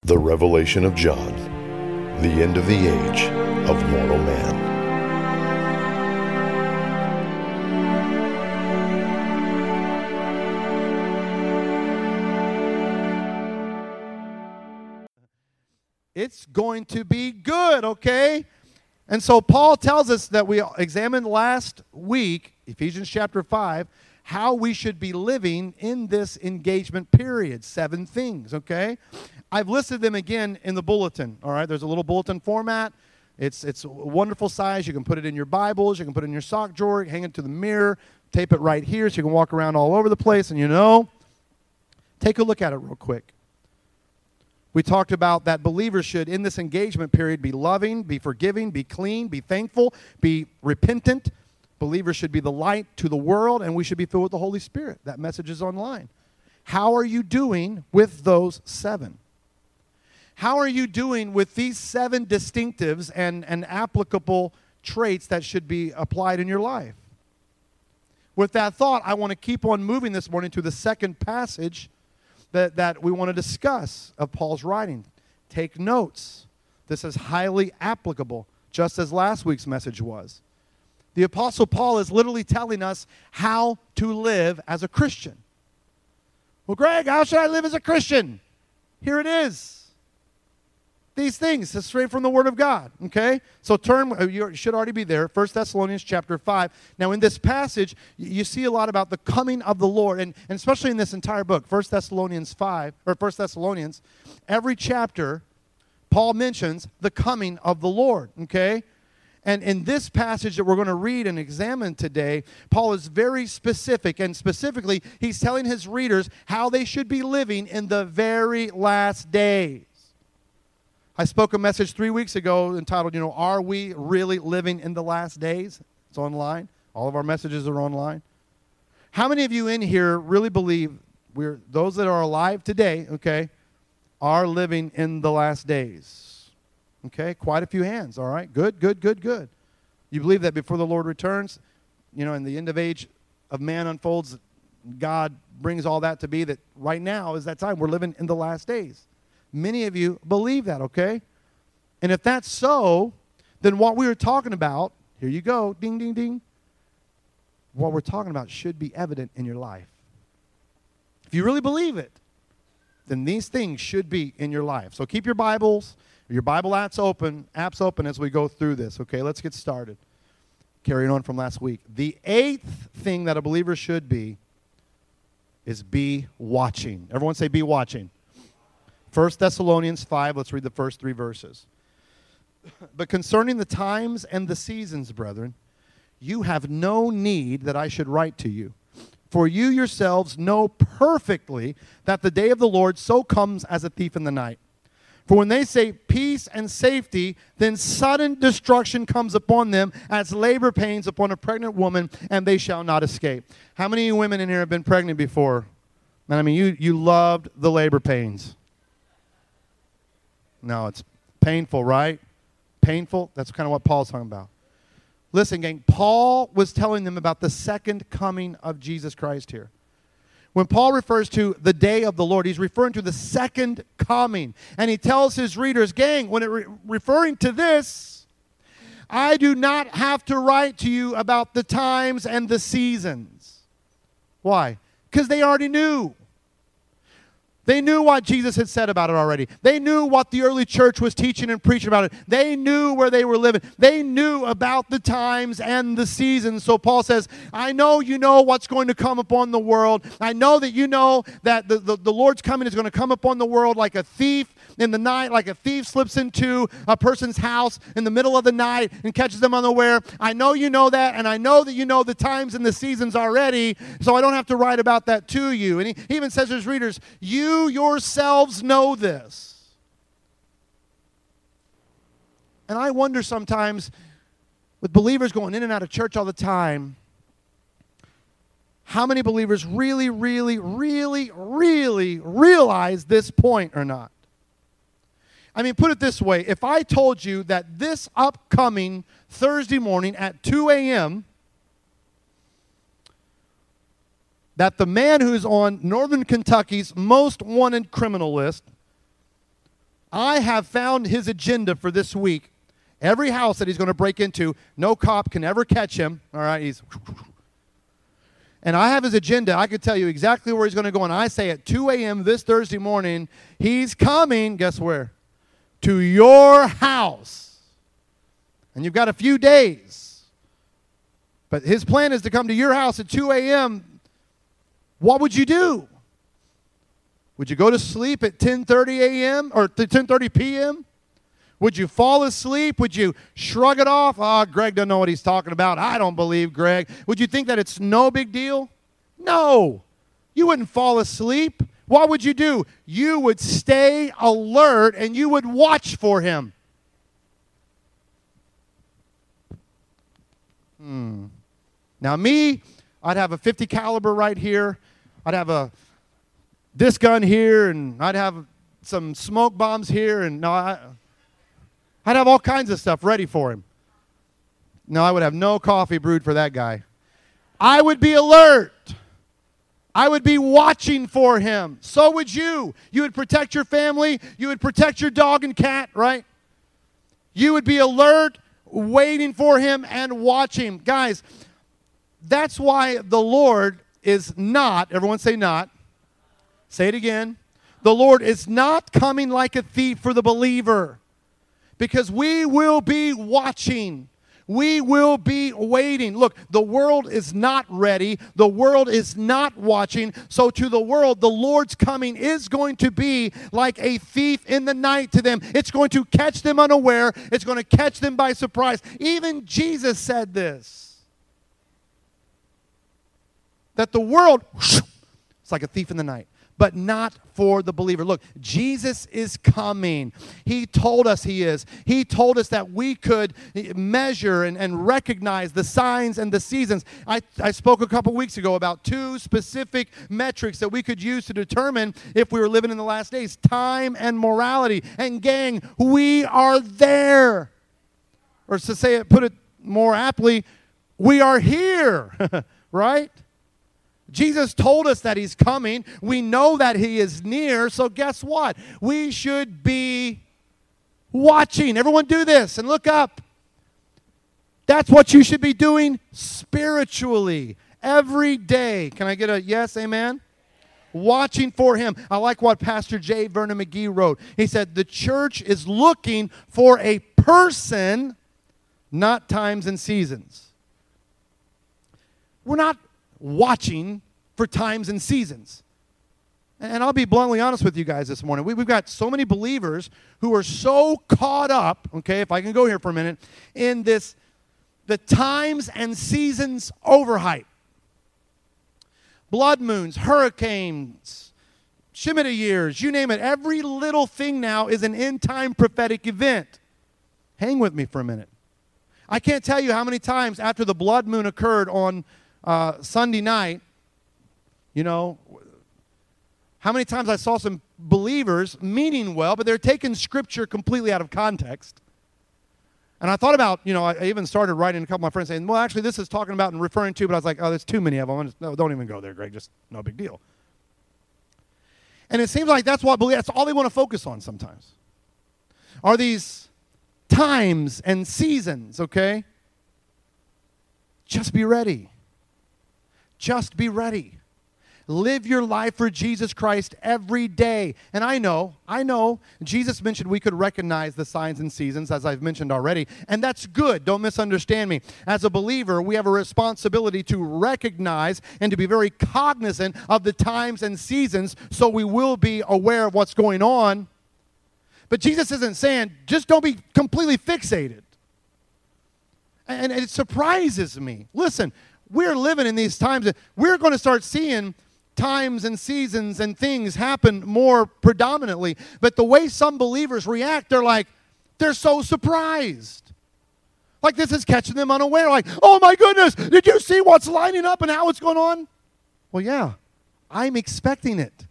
The Revelation of John, the end of the age of mortal man. It's going to be good, okay? And so Paul tells us that we examined last week, Ephesians chapter 5, how we should be living in this engagement period. 7 things, okay? I've listed them again in the bulletin, all right? There's a little bulletin format. It's a wonderful size. You can put it in your Bibles. You can put it in your sock drawer, hang it to the mirror, tape it right here so you can walk around all over the place. And take a look at it real quick. We talked about that believers should, in this engagement period, be loving, be forgiving, be clean, be thankful, be repentant. Believers should be the light to the world, and we should be filled with the Holy Spirit. That message is online. How are you doing with those 7? How are you doing with these 7 distinctives and applicable traits that should be applied in your life? With that thought, I want to keep on moving this morning to the second passage that we want to discuss of Paul's writing. Take notes. This is highly applicable, just as last week's message was. The Apostle Paul is literally telling us how to live as a Christian. Well, Greg, how should I live as a Christian? Here it is. These things, it's straight from the Word of God, okay? So you should already be there, 1 Thessalonians chapter 5. Now, in this passage, you see a lot about the coming of the Lord, and especially in this entire book, 1 Thessalonians 5, or 1 Thessalonians, every chapter, Paul mentions the coming of the Lord, okay? And in this passage that we're going to read and examine today, Paul is very specific, and specifically, he's telling his readers how they should be living in the very last days. I spoke a message 3 weeks ago entitled, Are we really living in the last days? It's online. All of our messages are online. How many of you in here really believe those that are alive today, okay, are living in the last days? Okay, quite a few hands, all right? Good. You believe that before the Lord returns, and the end of age of man unfolds, God brings all that to be, that right now is that time. We're living in the last days. Many of you believe that, okay? And if that's so, then what we were talking about, here you go, ding, ding, ding. What we're talking about should be evident in your life. If you really believe it, then these things should be in your life. So keep your Bibles, your Bible apps open as we go through this, okay? Let's get started. Carrying on from last week. The 8th thing that a believer should be is be watching. Everyone say be watching. 1 Thessalonians 5, let's read the first 3 verses. But concerning the times and the seasons, brethren, you have no need that I should write to you. For you yourselves know perfectly that the day of the Lord so comes as a thief in the night. For when they say peace and safety, then sudden destruction comes upon them as labor pains upon a pregnant woman, and they shall not escape. How many of you women in here have been pregnant before? Man, I mean, you loved the labor pains. No, it's painful, right? Painful? That's kind of what Paul's talking about. Listen, gang, Paul was telling them about the second coming of Jesus Christ here. When Paul refers to the day of the Lord, he's referring to the second coming. And he tells his readers, gang, when referring to this, I do not have to write to you about the times and the seasons. Why? Because they already knew. They knew what Jesus had said about it already. They knew what the early church was teaching and preaching about it. They knew where they were living. They knew about the times and the seasons. So Paul says, I know you know what's going to come upon the world. I know that you know that the Lord's coming is going to come upon the world like a thief in the night, like a thief slips into a person's house in the middle of the night and catches them unaware. I know you know that, and I know that you know the times and the seasons already, so I don't have to write about that to you. And he even says to his readers, you yourselves know this. And I wonder sometimes, with believers going in and out of church all the time, how many believers really, really, really, really realize this point or not? I mean, put it this way. If I told you that this upcoming Thursday morning at 2 a.m., that the man who's on Northern Kentucky's most wanted criminal list I have found his agenda for this week. Every house that he's going to break into, no cop can ever catch him. All right, and I have his agenda. I could tell you exactly where he's going to go. And I say at 2 a.m. this Thursday morning, he's coming, guess where? To your house. And you've got a few days. But his plan is to come to your house at 2 a.m. What would you do? Would you go to sleep at 10:30 a.m. or 10:30 p.m.? Would you fall asleep? Would you shrug it off? Oh, Greg doesn't know what he's talking about. I don't believe Greg. Would you think that it's no big deal? No. You wouldn't fall asleep. What would you do? You would stay alert and you would watch for him. Now me, I'd have a .50 caliber right here. I'd have this gun here, and I'd have some smoke bombs here, and I'd have all kinds of stuff ready for him. No, I would have no coffee brewed for that guy. I would be alert. I would be watching for him. So would you. You would protect your family. You would protect your dog and cat, right? You would be alert, waiting for him and watching. Guys, that's why the Lord is not, everyone say not. Say it again. The Lord is not coming like a thief for the believer. Because we will be watching. We will be waiting. Look, the world is not ready. The world is not watching. So to the world, the Lord's coming is going to be like a thief in the night to them. It's going to catch them unaware. It's going to catch them by surprise. Even Jesus said this. That the world, it's like a thief in the night. But not for the believer. Look, Jesus is coming. He told us he is. He told us that we could measure and recognize the signs and the seasons. I spoke a couple weeks ago about 2 specific metrics that we could use to determine if we were living in the last days. Time and morality. And gang, we are there. Or to say it, put it more aptly, we are here. Right? Jesus told us that he's coming. We know that he is near. So guess what? We should be watching. Everyone do this and look up. That's what you should be doing spiritually every day. Can I get a yes, amen? Watching for him. I like what Pastor J. Vernon McGee wrote. He said, the church is looking for a person, not times and seasons. We're not watching for times and seasons. And I'll be bluntly honest with you guys this morning. We've got so many believers who are so caught up, okay, if I can go here for a minute, in the times and seasons overhype. Blood moons, hurricanes, Shemitah years, you name it. Every little thing now is an end-time prophetic event. Hang with me for a minute. I can't tell you how many times after the blood moon occurred on Sunday night, you know, how many times I saw some believers meaning well, but they're taking Scripture completely out of context. And I thought about, you know, I even started writing a couple of my friends saying, well, actually, this is talking about and referring to, but I was like, oh, there's too many of them. No, don't even go there, Greg. Just no big deal. And it seems like that's all they want to focus on sometimes. Are these times and seasons, okay? Just be ready. Just be ready. Live your life for Jesus Christ every day. And I know, Jesus mentioned we could recognize the signs and seasons, as I've mentioned already, and that's good. Don't misunderstand me. As a believer, we have a responsibility to recognize and to be very cognizant of the times and seasons so we will be aware of what's going on. But Jesus isn't saying, just don't be completely fixated. And it surprises me. Listen, we're living in these times that we're going to start seeing times and seasons and things happen more predominantly. But the way some believers react, they're so surprised. Like this is catching them unaware. Like, oh my goodness, did you see what's lining up and how it's going on? Well, yeah, I'm expecting it.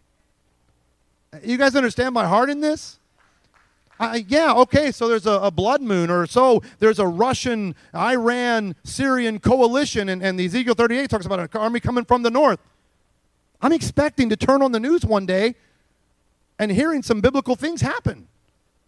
You guys understand my heart in this? Yeah, okay, so there's a blood moon, or so there's a Russian, Iran, Syrian coalition, and the Ezekiel 38 talks about an army coming from the north. I'm expecting to turn on the news one day and hearing some biblical things happen.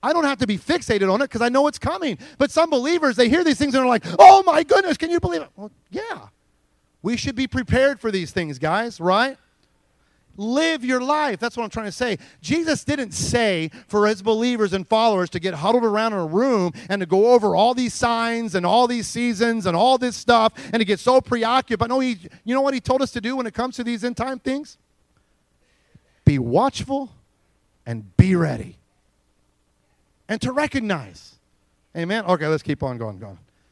I don't have to be fixated on it because I know it's coming. But some believers, they hear these things and they're like, oh my goodness, can you believe it? Well, yeah. We should be prepared for these things, guys, right? Live your life. That's what I'm trying to say. Jesus didn't say for his believers and followers to get huddled around in a room and to go over all these signs and all these seasons and all this stuff and to get so preoccupied. No, you know what he told us to do when it comes to these end time things? Be watchful and be ready. And to recognize. Amen? Okay, let's keep on going.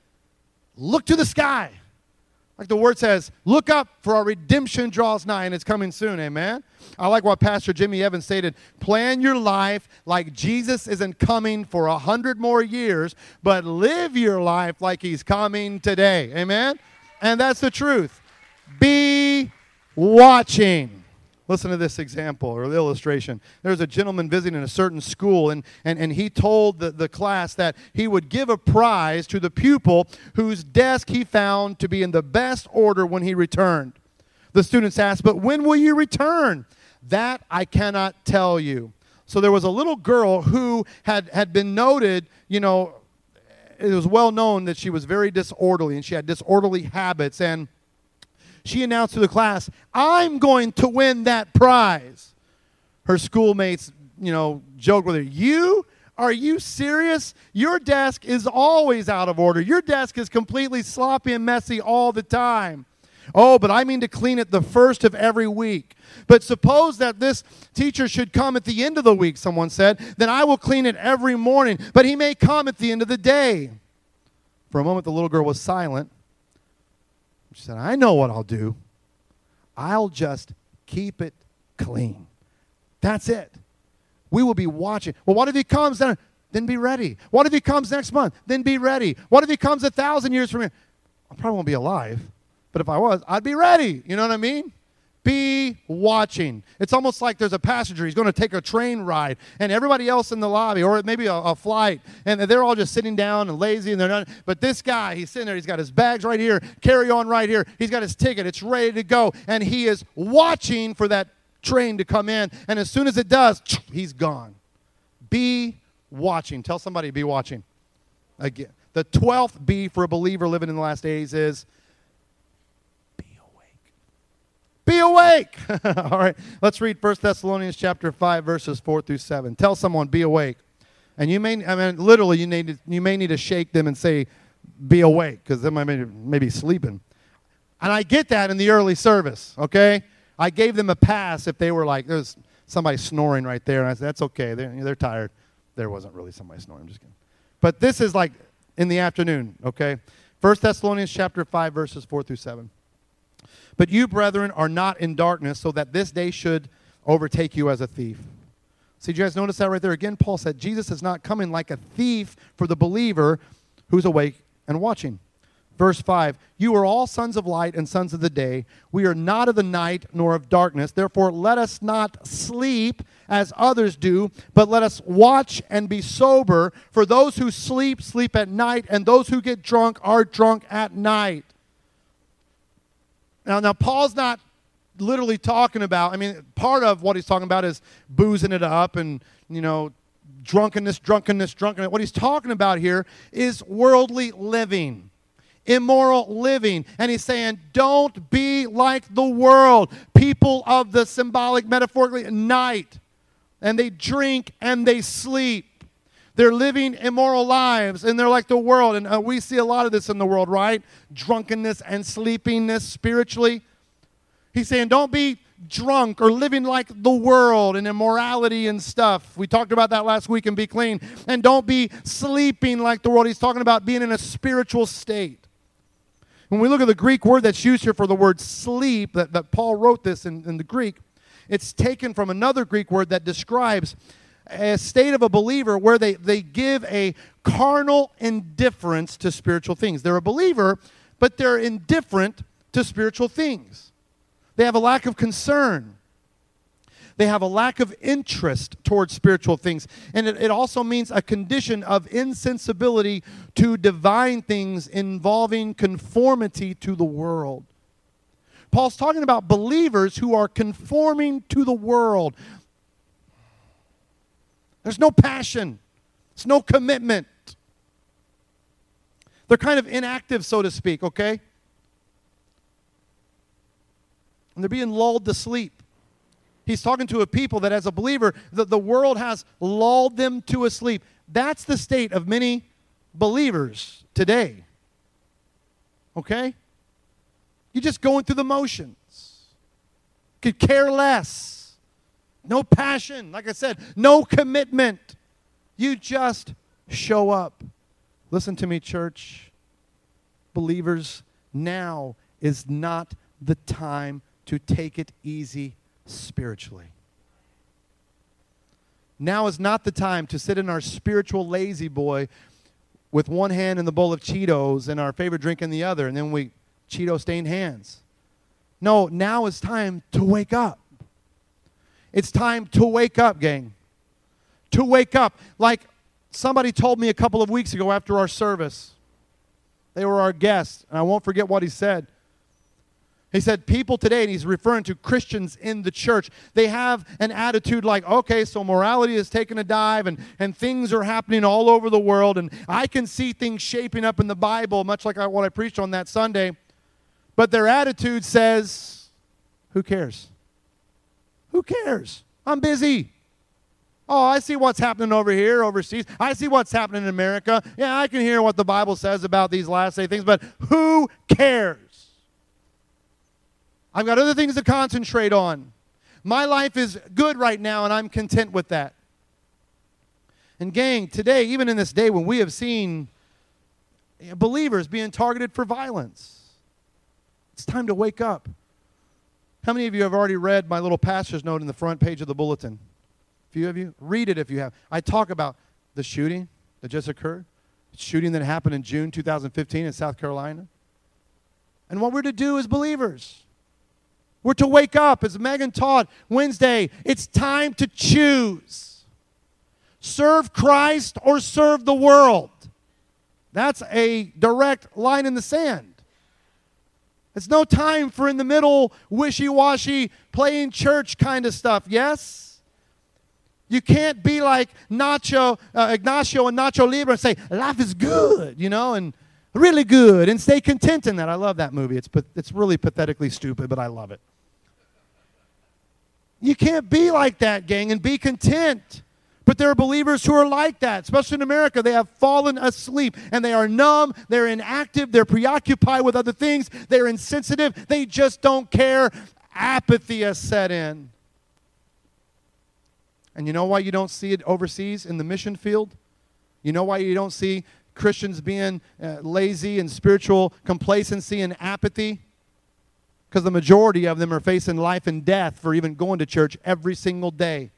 Look to the sky. Like the word says, look up, for our redemption draws nigh, and it's coming soon, amen? I like what Pastor Jimmy Evans stated. Plan your life like Jesus isn't coming for 100 more years, but live your life like he's coming today, amen? And that's the truth. Be watching. Listen to this example or illustration. There's a gentleman visiting a certain school, and he told the class that he would give a prize to the pupil whose desk he found to be in the best order when he returned. The students asked, but when will you return? That I cannot tell you. So there was a little girl who had been noted, it was well known that she was very disorderly, and she had disorderly habits, and she announced to the class, I'm going to win that prize. Her schoolmates, joked with her, Are you serious? Your desk is always out of order. Your desk is completely sloppy and messy all the time. Oh, but I mean to clean it the first of every week. But suppose that this teacher should come at the end of the week, someone said, then I will clean it every morning. But he may come at the end of the day. For a moment, the little girl was silent. She said, I know what I'll do. I'll just keep it clean. That's it. We will be watching. Well, what if he comes then? Then be ready. What if he comes next month? Then be ready. What if he comes 1,000 years from here? I probably won't be alive. But if I was, I'd be ready. You know what I mean? Be watching. It's almost like there's a passenger. He's going to take a train ride, and everybody else in the lobby, or maybe a flight, and they're all just sitting down and lazy, and they're not. But this guy, he's sitting there. He's got his bags right here, carry-on right here. He's got his ticket. It's ready to go, and he is watching for that train to come in, and as soon as it does, he's gone. Be watching. Tell somebody, be watching. Again, the 12th B for a believer living in the last days is be awake. All right, let's read 1 Thessalonians chapter 5, verses 4 through 7. Tell someone, be awake. And literally, you may need to shake them and say, be awake, because they may be sleeping. And I get that in the early service, okay? I gave them a pass if they were like, there's somebody snoring right there. And I said, that's okay, they're tired. There wasn't really somebody snoring, I'm just kidding. But this is like in the afternoon, okay? 1 Thessalonians chapter 5, verses 4 through 7. But you, brethren, are not in darkness, so that this day should overtake you as a thief. See, did you guys notice that right there? Again, Paul said, Jesus is not coming like a thief for the believer who's awake and watching. Verse 5, you are all sons of light and sons of the day. We are not of the night nor of darkness. Therefore, let us not sleep as others do, but let us watch and be sober. For those who sleep, sleep at night, and those who get drunk are drunk at night. Now, Paul's not literally talking about, part of what he's talking about is boozing it up and, drunkenness. What he's talking about here is worldly living, immoral living. And he's saying, don't be like the world, people of the symbolic, metaphorically, night. And they drink and they sleep. They're living immoral lives, and they're like the world. And we see a lot of this in the world, right? Drunkenness and sleepiness spiritually. He's saying, don't be drunk or living like the world and immorality and stuff. We talked about that last week in Be Clean. And don't be sleeping like the world. He's talking about being in a spiritual state. When we look at the Greek word that's used here for the word sleep, that Paul wrote this in the Greek, it's taken from another Greek word that describes a state of a believer where they give a carnal indifference to spiritual things. They're a believer, but they're indifferent to spiritual things. They have a lack of concern. They have a lack of interest towards spiritual things. And it also means a condition of insensibility to divine things involving conformity to the world. Paul's talking about believers who are conforming to the world. There's no passion. It's no commitment. They're kind of inactive, so to speak, okay? And they're being lulled to sleep. He's talking to a people that as a believer, the world has lulled them to a sleep. That's the state of many believers today. Okay? You're just going through the motions. Could care less. No passion. Like I said, no commitment. You just show up. Listen to me, church. Believers, now is not the time to take it easy spiritually. Now is not the time to sit in our spiritual lazy boy with one hand in the bowl of Cheetos and our favorite drink in the other, and then we Cheeto-stained hands. No, now is time to wake up. It's time to wake up, gang. To wake up. Like somebody told me a couple of weeks ago after our service. They were our guests, and I won't forget what he said. He said, people today, and he's referring to Christians in the church, they have an attitude like, okay, so morality has taken a dive, and things are happening all over the world, and I can see things shaping up in the Bible, much like what I preached on that Sunday. But their attitude says, who cares? Who cares? I'm busy. Oh, I see what's happening over here, overseas. I see what's happening in America. Yeah, I can hear what the Bible says about these last day things, but who cares? I've got other things to concentrate on. My life is good right now, and I'm content with that. And gang, today, even in this day when we have seen believers being targeted for violence, it's time to wake up. How many of you have already read my little pastor's note in the front page of the bulletin? A few of you? Read it if you have. I talk about the shooting that just occurred, shooting that happened in June 2015 in South Carolina. And what we're to do as believers, we're to wake up, as Megan taught Wednesday. It's time to choose. Serve Christ or serve the world. That's a direct line in the sand. It's no time for in the middle, wishy-washy, playing church kind of stuff, yes? You can't be like Ignacio and Nacho Libre and say, life is good, and really good, and stay content in that. I love that movie. It's really pathetically stupid, but I love it. You can't be like that, gang, and be content. But there are believers who are like that, especially in America. They have fallen asleep, and they are numb, they're inactive, they're preoccupied with other things, they're insensitive, they just don't care. Apathy has set in. And you know why you don't see it overseas in the mission field? You know why you don't see Christians being lazy and spiritual complacency and apathy? Because the majority of them are facing life and death for even going to church every single day.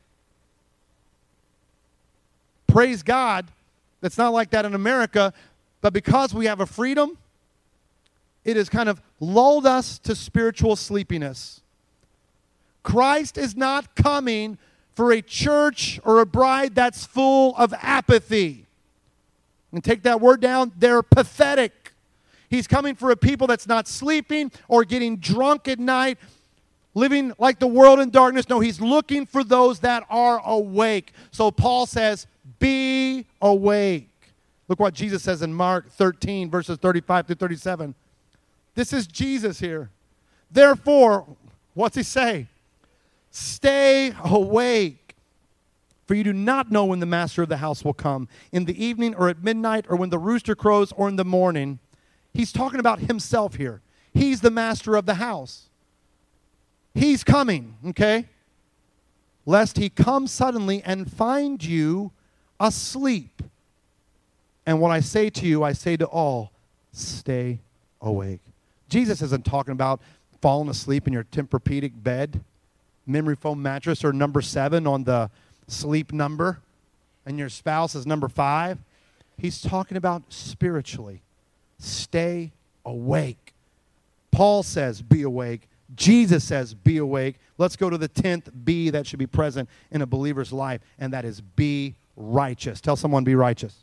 Praise God, it's not like that in America, but because we have a freedom, it has kind of lulled us to spiritual sleepiness. Christ is not coming for a church or a bride that's full of apathy. And take that word down, they're pathetic. He's coming for a people that's not sleeping or getting drunk at night, living like the world in darkness. No, he's looking for those that are awake. So Paul says, be awake. Look what Jesus says in Mark 13, verses 35 through 37. This is Jesus here. Therefore, what's he say? Stay awake, for you do not know when the master of the house will come, in the evening or at midnight or when the rooster crows or in the morning. He's talking about himself here. He's the master of the house. He's coming, okay? Lest he come suddenly and find you asleep. And what I say to you, I say to all, stay awake. Jesus isn't talking about falling asleep in your Tempur-Pedic bed, memory foam mattress, or number 7 on the sleep number, and your spouse is number 5. He's talking about spiritually. Stay awake. Paul says, be awake. Jesus says, be awake. Let's go to the 10th B that should be present in a believer's life, and that is be righteous. Tell someone, be righteous.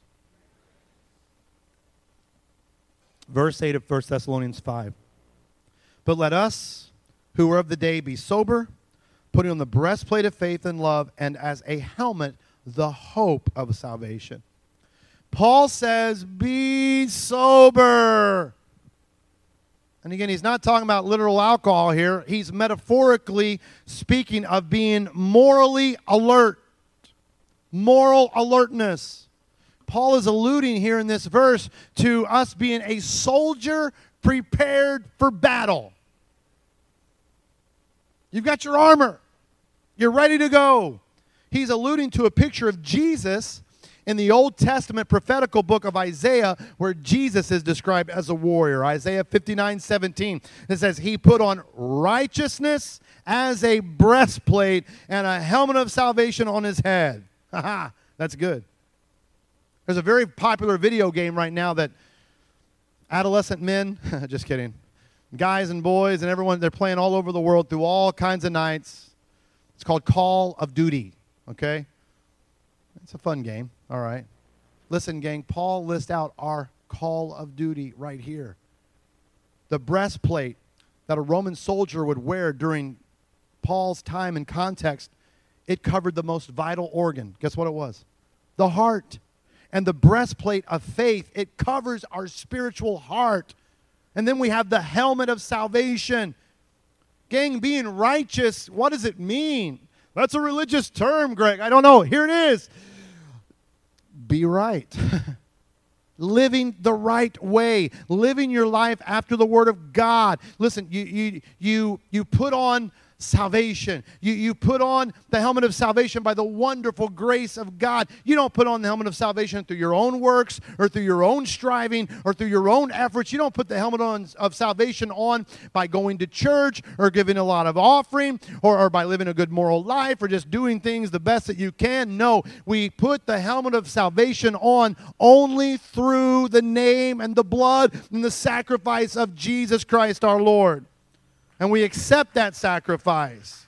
Verse 8 of 1 Thessalonians 5. But let us, who are of the day, be sober, putting on the breastplate of faith and love, and as a helmet, the hope of salvation. Paul says, be sober. And again, he's not talking about literal alcohol here. He's metaphorically speaking of being morally alert. Moral alertness. Paul is alluding here in this verse to us being a soldier prepared for battle. You've got your armor. You're ready to go. He's alluding to a picture of Jesus in the Old Testament prophetical book of Isaiah, where Jesus is described as a warrior. Isaiah 59:17. It says, he put on righteousness as a breastplate and a helmet of salvation on his head. Haha, that's good. There's a very popular video game right now that adolescent men, just kidding, guys and boys and everyone, they're playing all over the world through all kinds of nights. It's called Call of Duty, okay? It's a fun game, all right. Listen, gang, Paul lists out our call of duty right here. The breastplate that a Roman soldier would wear during Paul's time and context, it covered the most vital organ. Guess what it was? The heart. And the breastplate of faith, it covers our spiritual heart. And then we have the helmet of salvation. Gang, being righteous, what does it mean? That's a religious term, Greg. I don't know. Here it is. Be right. Living the right way. Living your life after the Word of God. Listen, you put on salvation. You put on the helmet of salvation by the wonderful grace of God. You don't put on the helmet of salvation through your own works or through your own striving or through your own efforts. You don't put the helmet of salvation on by going to church or giving a lot of offering or by living a good moral life or just doing things the best that you can. No, we put the helmet of salvation on only through the name and the blood and the sacrifice of Jesus Christ our Lord. And we accept that sacrifice.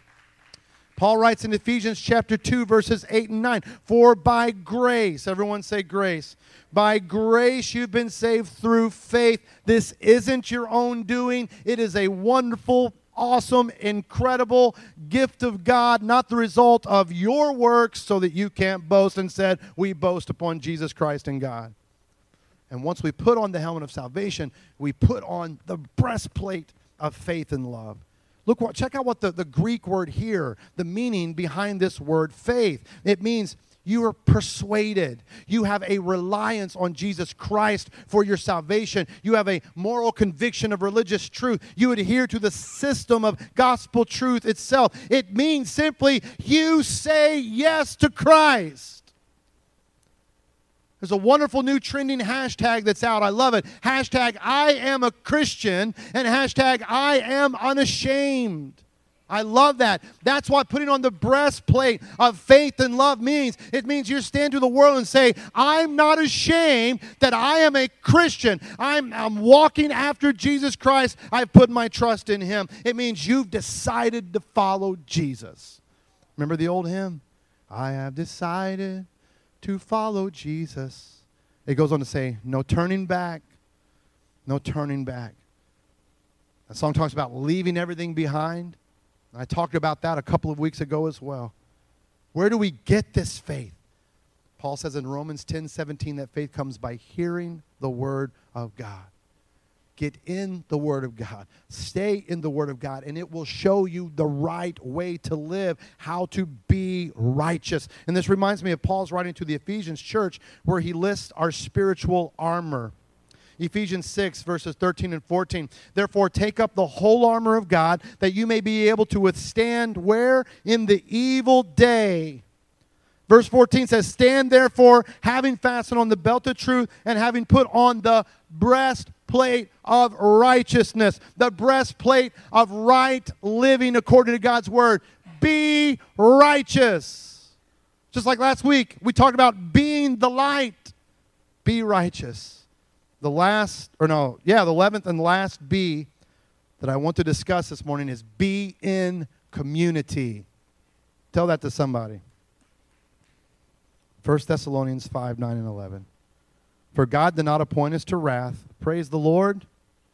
Paul writes in Ephesians chapter 2, verses 8 and 9, for by grace, everyone say grace, by grace you've been saved through faith. This isn't your own doing. It is a wonderful, awesome, incredible gift of God, not the result of your works so that you can't boast. Instead, we boast upon Jesus Christ and God. And once we put on the helmet of salvation, we put on the breastplate of faith and love. Check out what the Greek word here, the meaning behind this word faith. It means you are persuaded. You have a reliance on Jesus Christ for your salvation. You have a moral conviction of religious truth. You adhere to the system of gospel truth itself. It means simply you say yes to Christ. There's a wonderful new trending hashtag that's out. I love it. Hashtag I am a Christian and hashtag I am unashamed. I love that. That's what putting on the breastplate of faith and love means. It means you stand to the world and say, I'm not ashamed that I am a Christian. I'm walking after Jesus Christ. I've put my trust in Him. It means you've decided to follow Jesus. Remember the old hymn? I have decided to follow Jesus. It goes on to say, no turning back, no turning back. That song talks about leaving everything behind. I talked about that a couple of weeks ago as well. Where do we get this faith? Paul says in Romans 10:17 that faith comes by hearing the Word of God. Get in the Word of God. Stay in the Word of God, and it will show you the right way to live, how to be righteous. And this reminds me of Paul's writing to the Ephesians church where he lists our spiritual armor. Ephesians 6, verses 13 and 14. Therefore, take up the whole armor of God that you may be able to withstand where? In the evil day. Verse 14 says, stand therefore, having fastened on the belt of truth and having put on the breastplate of righteousness, the breastplate of right living according to God's word. Be righteous. Just like last week, we talked about being the light. Be righteous. The 11th and last B that I want to discuss this morning is be in community. Tell that to somebody. 1 Thessalonians 5, 9, and 11. For God did not appoint us to wrath. Praise the Lord.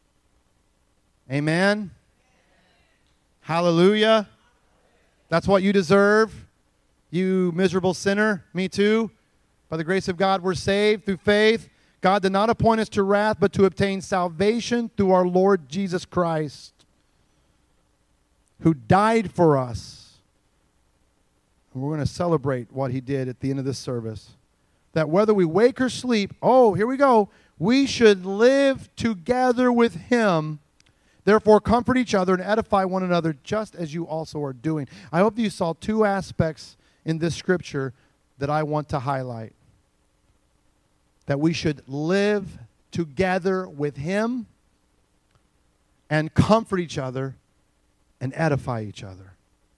Amen. Hallelujah. That's what you deserve, you miserable sinner. Me too. By the grace of God, we're saved through faith. God did not appoint us to wrath, but to obtain salvation through our Lord Jesus Christ, who died for us. And we're going to celebrate what he did at the end of this service. That whether we wake or sleep, here we go, we should live together with him. Therefore, comfort each other and edify one another, just as you also are doing. I hope you saw two aspects in this scripture that I want to highlight. That we should live together with him and comfort each other and edify each other.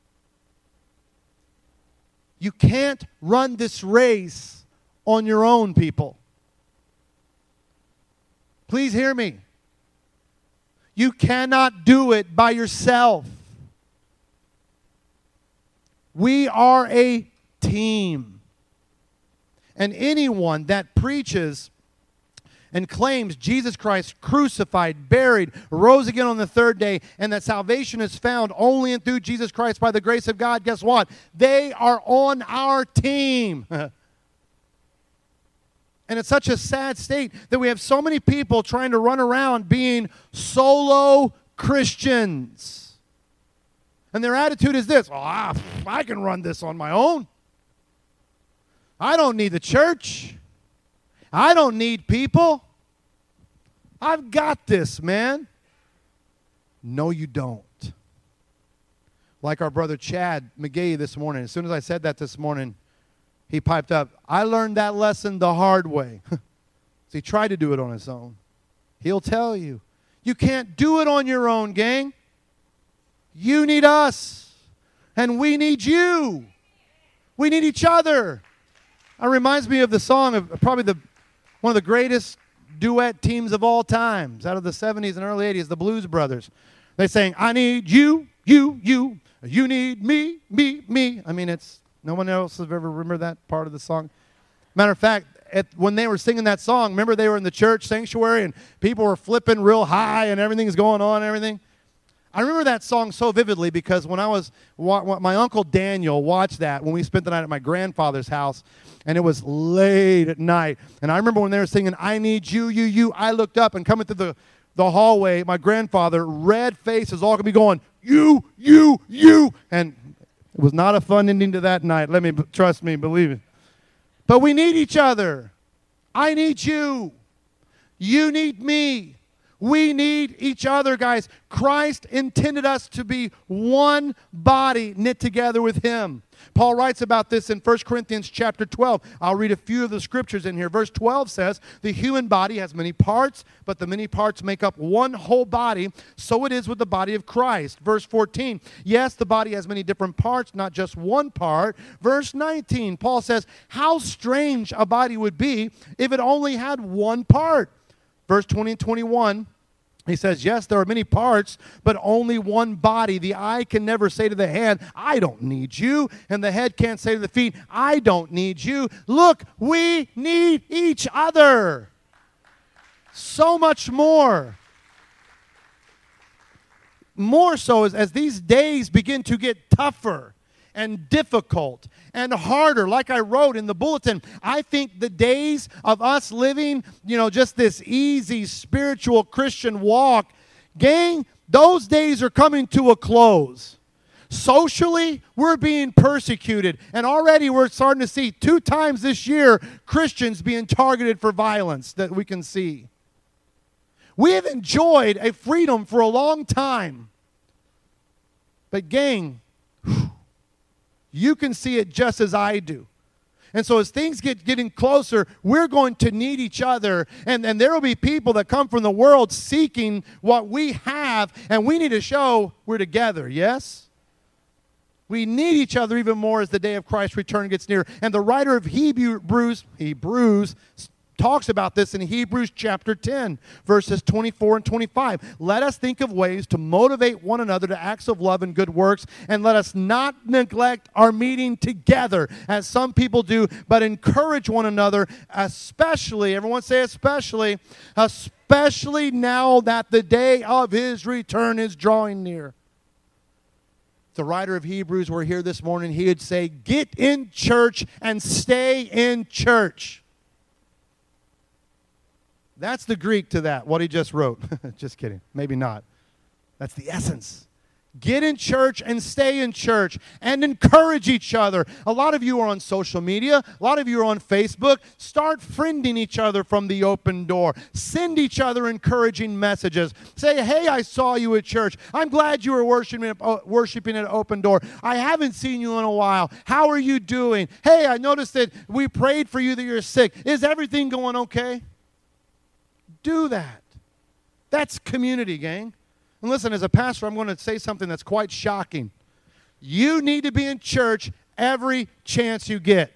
You can't run this race on your own, people. Please hear me. You cannot do it by yourself. We are a team. And anyone that preaches and claims Jesus Christ crucified, buried, rose again on the third day, and that salvation is found only and through Jesus Christ by the grace of God, guess what? They are on our team. And it's such a sad state that we have so many people trying to run around being solo Christians. And their attitude is this: I can run this on my own. I don't need the church. I don't need people. I've got this, man. No, you don't. Like our brother Chad McGee this morning. As soon as I said that this morning, he piped up, I learned that lesson the hard way. So he tried to do it on his own. He'll tell you. You can't do it on your own, gang. You need us. And we need you. We need each other. It reminds me of the song of probably one of the greatest duet teams of all times, out of the 70s and early 80s, the Blues Brothers. They sang, I need you, you, you. You need me, me, me. I mean, no one else has ever remembered that part of the song. Matter of fact, when they were singing that song, remember they were in the church sanctuary and people were flipping real high and everything's going on and everything? I remember that song so vividly because when my Uncle Daniel watched that when we spent the night at my grandfather's house, and it was late at night. And I remember when they were singing, I need you, you, you, I looked up and coming through the hallway, my grandfather, red face, is all going to be going, you, you, you. And it was not a fun ending to that night. Trust me, believe it. But we need each other. I need you. You need me. We need each other, guys. Christ intended us to be one body knit together with him. Paul writes about this in 1 Corinthians chapter 12. I'll read a few of the scriptures in here. Verse 12 says, the human body has many parts, but the many parts make up one whole body. So it is with the body of Christ. Verse 14, yes, the body has many different parts, not just one part. Verse 19, Paul says, how strange a body would be if it only had one part. Verse 20 and 21, he says, yes, there are many parts, but only one body. The eye can never say to the hand, I don't need you. And the head can't say to the feet, I don't need you. Look, we need each other. So much more. More so as these days begin to get tougher and difficult and harder. Like I wrote in the bulletin, I think the days of us living, just this easy spiritual Christian walk, gang, those days are coming to a close. Socially, we're being persecuted. And already we're starting to see 2 times this year Christians being targeted for violence that we can see. We have enjoyed a freedom for a long time. But gang, you can see it just as I do. And so as things getting closer, we're going to need each other. And there will be people that come from the world seeking what we have, and we need to show we're together, yes? We need each other even more as the day of Christ's return gets near. And the writer of Hebrews talks about this in Hebrews chapter 10, verses 24 and 25. Let us think of ways to motivate one another to acts of love and good works, and let us not neglect our meeting together, as some people do, but encourage one another, especially, everyone say especially now that the day of his return is drawing near. If the writer of Hebrews were here this morning, he would say, get in church and stay in church. That's the Greek to that, what he just wrote. Just kidding. Maybe not. That's the essence. Get in church and stay in church and encourage each other. A lot of you are on social media. A lot of you are on Facebook. Start friending each other from the open door. Send each other encouraging messages. Say, hey, I saw you at church. I'm glad you were worshiping at open door. I haven't seen you in a while. How are you doing? Hey, I noticed that we prayed for you that you're sick. Is everything going okay? Do that. That's community, gang. And listen, as a pastor, I'm going to say something that's quite shocking. You need to be in church every chance you get.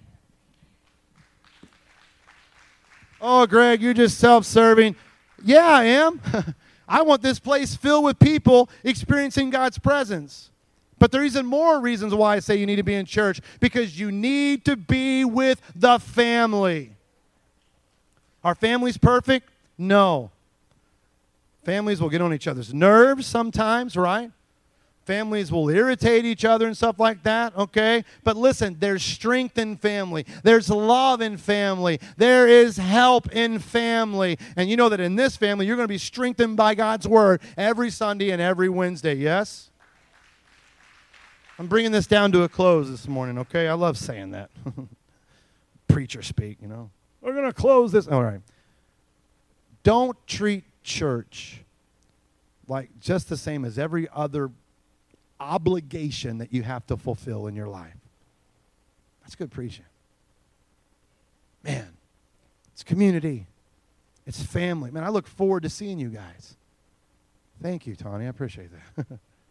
Oh, Greg, you're just self-serving. Yeah, I am. I want this place filled with people experiencing God's presence. But there are even more reasons why I say you need to be in church, because you need to be with the family. Are families perfect? No. Families will get on each other's nerves sometimes, right? Families will irritate each other and stuff like that, okay? But listen, there's strength in family. There's love in family. There is help in family. And you know that in this family, you're going to be strengthened by God's word every Sunday and every Wednesday, yes? I'm bringing this down to a close this morning, okay? I love saying that. Preacher speak, you know. We're going to close this. All right. Don't treat church like just the same as every other obligation that you have to fulfill in your life. That's good preaching. Man, it's community. It's family. Man, I look forward to seeing you guys. Thank you, Tony. I appreciate that.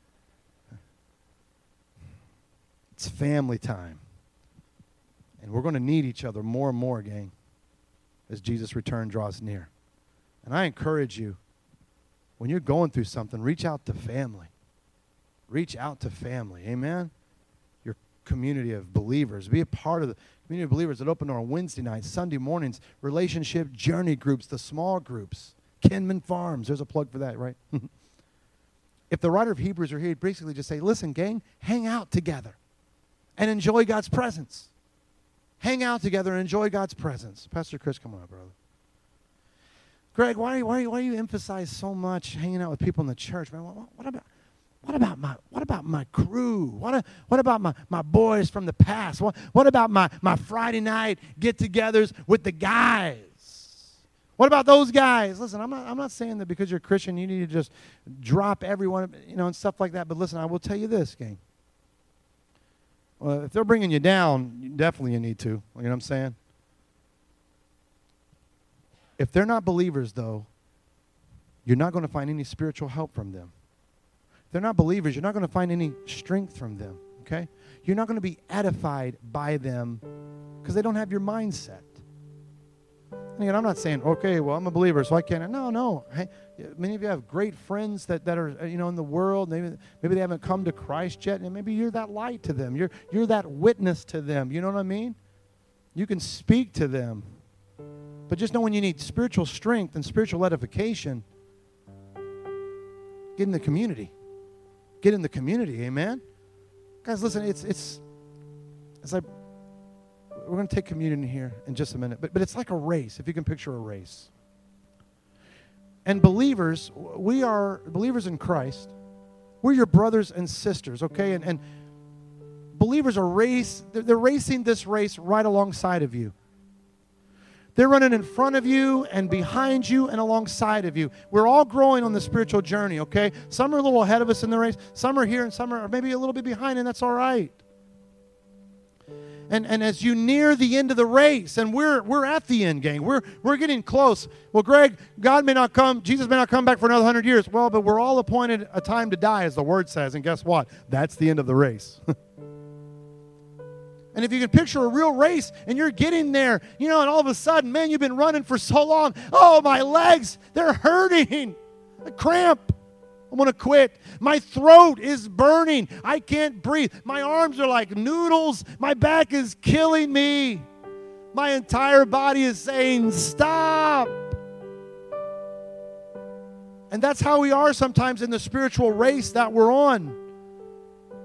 It's family time. And we're going to need each other more and more, gang, as Jesus' return draws near. And I encourage you, when you're going through something, reach out to family. Reach out to family. Amen? Your community of believers. Be a part of the community of believers that open on Wednesday nights, Sunday mornings, relationship journey groups, the small groups, Kinman Farms. There's a plug for that, right? If the writer of Hebrews are here, he'd basically just say, listen, gang, hang out together and enjoy God's presence. Hang out together and enjoy God's presence. Pastor Chris, come on up, brother. Greg, why do you emphasize so much hanging out with people in the church, man? What about my crew? What about my boys from the past? What about my Friday night get-togethers with the guys? What about those guys? Listen, I'm not saying that because you're a Christian you need to just drop everyone, and stuff like that. But listen, I will tell you this, gang. Well, if they're bringing you down, definitely you need to. You know what I'm saying? If they're not believers, though, you're not going to find any spiritual help from them. If they're not believers, you're not going to find any strength from them, okay? You're not going to be edified by them because they don't have your mindset. And again, I'm not saying, okay, well, I'm a believer, so I can't. No. Hey, many of you have great friends that are, in the world. Maybe they haven't come to Christ yet, and maybe you're that light to them. You're that witness to them. You know what I mean? You can speak to them. But just know when you need spiritual strength and spiritual edification, get in the community. Get in the community, amen? Guys, listen, it's like, we're going to take communion here in just a minute. But it's like a race, if you can picture a race. And believers, we are believers in Christ. We're your brothers and sisters, okay? And believers they're racing this race right alongside of you. They're running in front of you and behind you and alongside of you. We're all growing on the spiritual journey, okay? Some are a little ahead of us in the race. Some are here and some are maybe a little bit behind, and that's all right. And as you near the end of the race, and we're at the end, gang. We're getting close. Well, Greg, God may not come, Jesus may not come back for another 100 years. Well, but we're all appointed a time to die, as the word says. And guess what? That's the end of the race. And if you can picture a real race and you're getting there, and all of a sudden, man, you've been running for so long. Oh, my legs, they're hurting. A cramp. I want to quit. My throat is burning. I can't breathe. My arms are like noodles. My back is killing me. My entire body is saying, stop. And that's how we are sometimes in the spiritual race that we're on.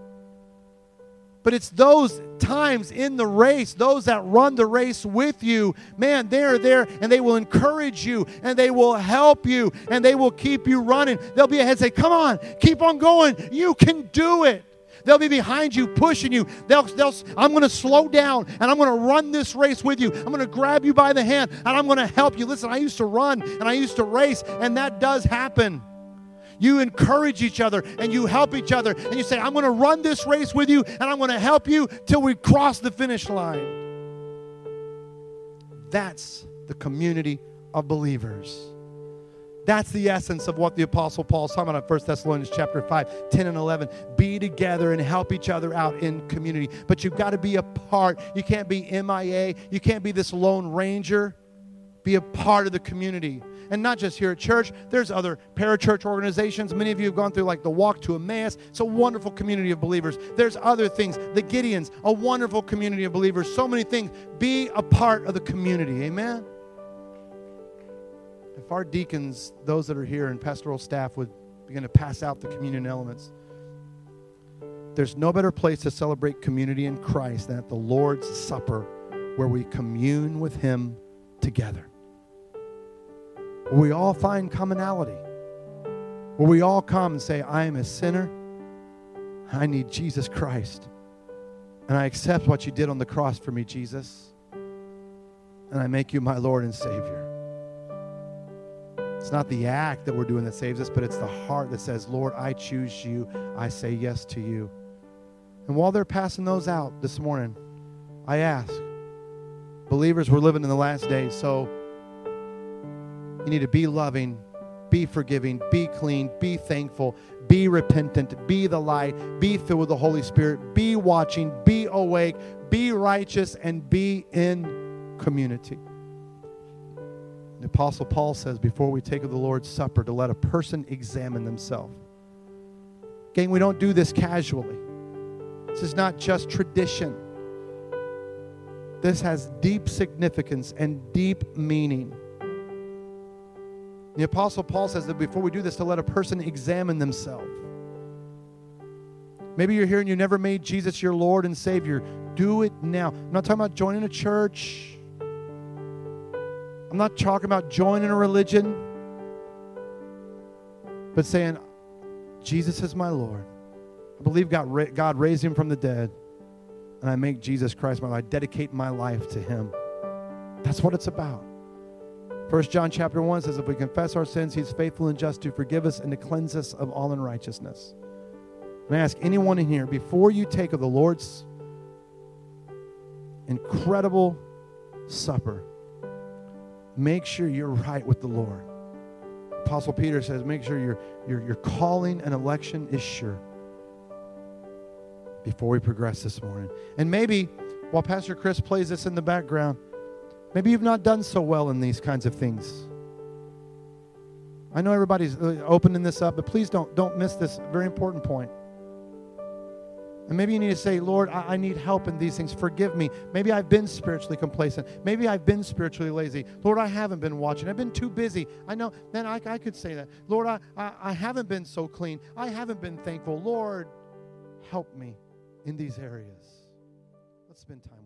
But it's those times in the race, those that run the race with you, man, they're there and they will encourage you and they will help you and they will keep you running. They'll be ahead and say, come on, keep on going. You can do it. They'll be behind you, pushing you. I'm going to slow down, and I'm going to run this race with you. I'm going to grab you by the hand, and I'm going to help you. Listen, I used to run, and I used to race, and that does happen. You encourage each other, and you help each other, and you say, I'm going to run this race with you, and I'm going to help you till we cross the finish line. That's the community of believers. That's the essence of what the Apostle Paul is talking about in 1 Thessalonians chapter 5, 10 and 11. Be together and help each other out in community. But you've got to be a part. You can't be MIA. You can't be this lone ranger. Be a part of the community. And not just here at church. There's other parachurch organizations. Many of you have gone through like the Walk to Emmaus. It's a wonderful community of believers. There's other things. The Gideons, a wonderful community of believers. So many things. Be a part of the community. Amen? If our deacons, those that are here, and pastoral staff would begin to pass out the communion elements, there's no better place to celebrate community in Christ than at the Lord's Supper, where we commune with Him together. Where we all find commonality. Where we all come and say, I am a sinner. I need Jesus Christ. And I accept what you did on the cross for me, Jesus. And I make you my Lord and Savior. It's not the act that we're doing that saves us, but it's the heart that says, Lord, I choose you. I say yes to you. And while they're passing those out this morning, I ask, believers, we're living in the last days, so you need to be loving, be forgiving, be clean, be thankful, be repentant, be the light, be filled with the Holy Spirit, be watching, be awake, be righteous, and be in community. The Apostle Paul says before we take of the Lord's Supper to let a person examine themselves. Gang, we don't do this casually. This is not just tradition. This has deep significance and deep meaning. The Apostle Paul says that before we do this, to let a person examine themselves. Maybe you're here and you never made Jesus your Lord and Savior. Do it now. I'm not talking about joining a church. I'm not talking about joining a religion, but saying, Jesus is my Lord. I believe God raised Him from the dead, and I make Jesus Christ my Lord. I dedicate my life to Him. That's what it's about. 1 John chapter 1 says, if we confess our sins, He's faithful and just to forgive us and to cleanse us of all unrighteousness. And I ask anyone in here, before you take of the Lord's incredible supper, make sure you're right with the Lord. Apostle Peter says, make sure your calling and election is sure before we progress this morning. And maybe while Pastor Chris plays this in the background, maybe you've not done so well in these kinds of things. I know everybody's opening this up, but please don't miss this very important point. And maybe you need to say, Lord, I need help in these things. Forgive me. Maybe I've been spiritually complacent. Maybe I've been spiritually lazy. Lord, I haven't been watching. I've been too busy. I know, man, I could say that. Lord, I haven't been so clean. I haven't been thankful. Lord, help me in these areas. Let's spend time.